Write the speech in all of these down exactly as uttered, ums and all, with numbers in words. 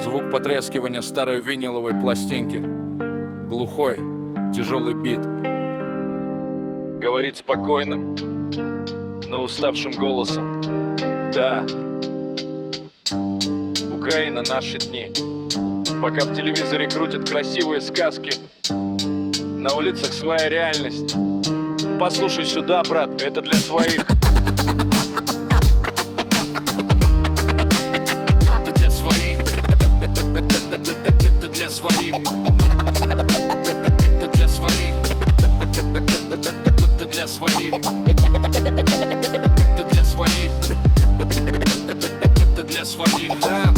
Звук потрескивания старой виниловой пластинки. Глухой, тяжелый бит. Говорит спокойным, но уставшим голосом: да, Украина — наши дни. Пока в телевизоре крутят красивые сказки, на улицах своя реальность. Послушай сюда, брат, это для своих. Это для своих. Это для своих. Это для своих. Это для своих. Это для своих. Это для своих. Да.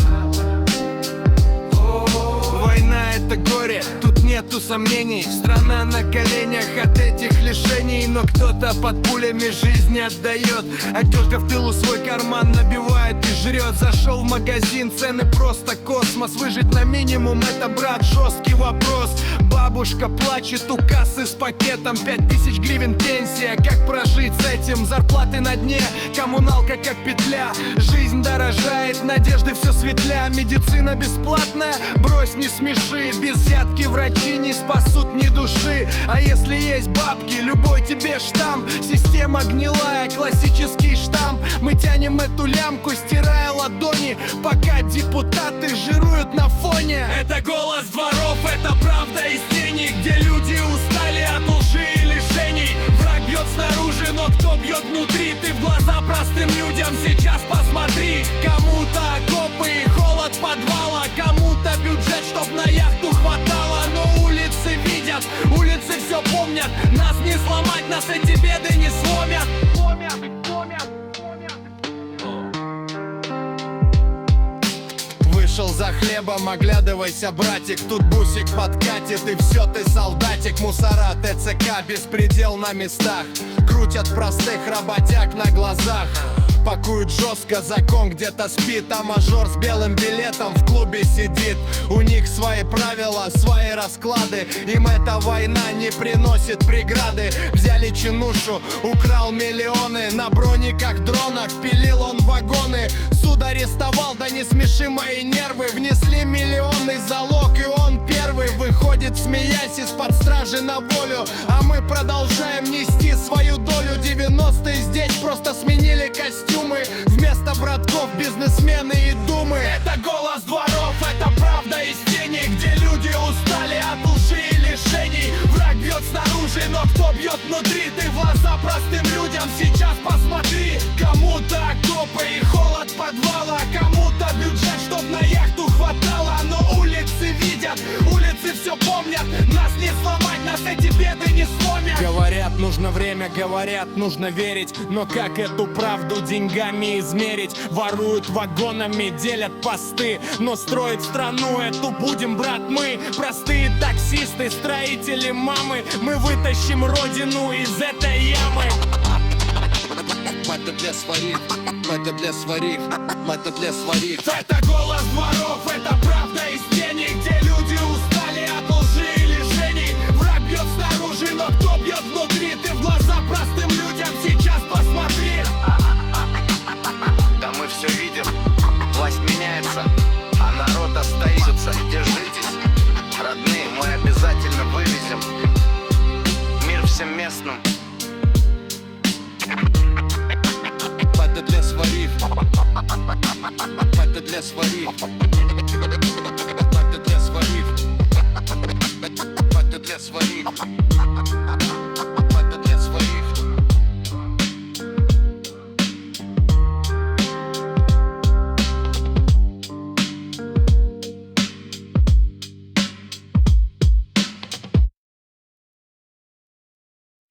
Война — это горе, тут нету сомнений. Страна на коленях от этих лишений. Но кто-то под пулями жизни отдает. Одежда в тылу свой карман набивает и жрет. Зашел в магазин, цены просто космос. Выжить на минимум — это, брат, жесткий вопрос. Бабушка плачет у кассы с пакетом. Пять тысяч гривен пенсия, как прожить с этим? Зарплаты на дне, коммуналка как петля. Жизнь дорожает, надежды все светля. Медицина бесплатная, брось, не смеши. Без взятки врачи не спасут ни души. А если есть бабки, любой тебе штамп. Система гнилая, классический штамп. Мы тянем эту лямку, стирая ладони, пока депутаты жируют на фоне. Это голос дворов, это правда из тени, где люди устали от лжи и лишений. Враг бьет снаружи, но кто бьет внутри? Ты в глаза простым людям сейчас посмотри. Кому-то окопы и холод подвала, кому-то бюджет, чтоб на яхту хватало. Но улицы видят, улицы все помнят. Нас не сломать, нас эти беды не сломят. Сломят, сломят, сломят. Вышел за хлебом, оглядывайся, братик. Тут бусик подкатит, и все, ты солдатик. Мусора, ТЦК, беспредел на местах. Крутят простых работяг на глазах. Пакуют жестко, закон где-то спит. А мажор с белым билетом в клубе сидит. У них свои правила, свои расклады. Им эта война не приносит преграды. Взяли чинушу, украл миллионы. На брониках, дронах пилил он вагоны. Суд арестовал, да не смеши мои нервы. Внесли миллионный залог, и он первый выходит, смеясь, из-под стражи на волю. А мы продолжаем нести свою долю. Девяностые здесь просто сменили костюмы. Вместо братков бизнесмены и думы. Это голос дворов, это правда из тени, где люди устали от лжи и лишений. Враг бьет снаружи, но кто бьет внутри? Ты в глаза простым людям сейчас посмотри. Кому-то окопы и холод подвала, кому-то бюджет, чтоб на яхту хватало. Но улицы видят, улицы все помнят. Нас не сломать, нас эти беды не сломят. Говорят, нужно время, говорят, нужно верить. Но как эту правду деньгами измерить? Воруют вагонами, делят посты. Но строить страну эту будем, брат, мы. Простые таксисты, строители, мамы. Мы вытащим родину из этой ямы. Это для своих, это для своих, это для своих. Это голос дворов, это правда из тени, где люди устали от лжи и лишений. Враг бьет снаружи, но кто бьет внутри? Ты в глаза простым людям сейчас посмотри. Да мы все видим, власть меняется, а народ остается. Держитесь, родные, мы обязательно вывезем мир всем местным.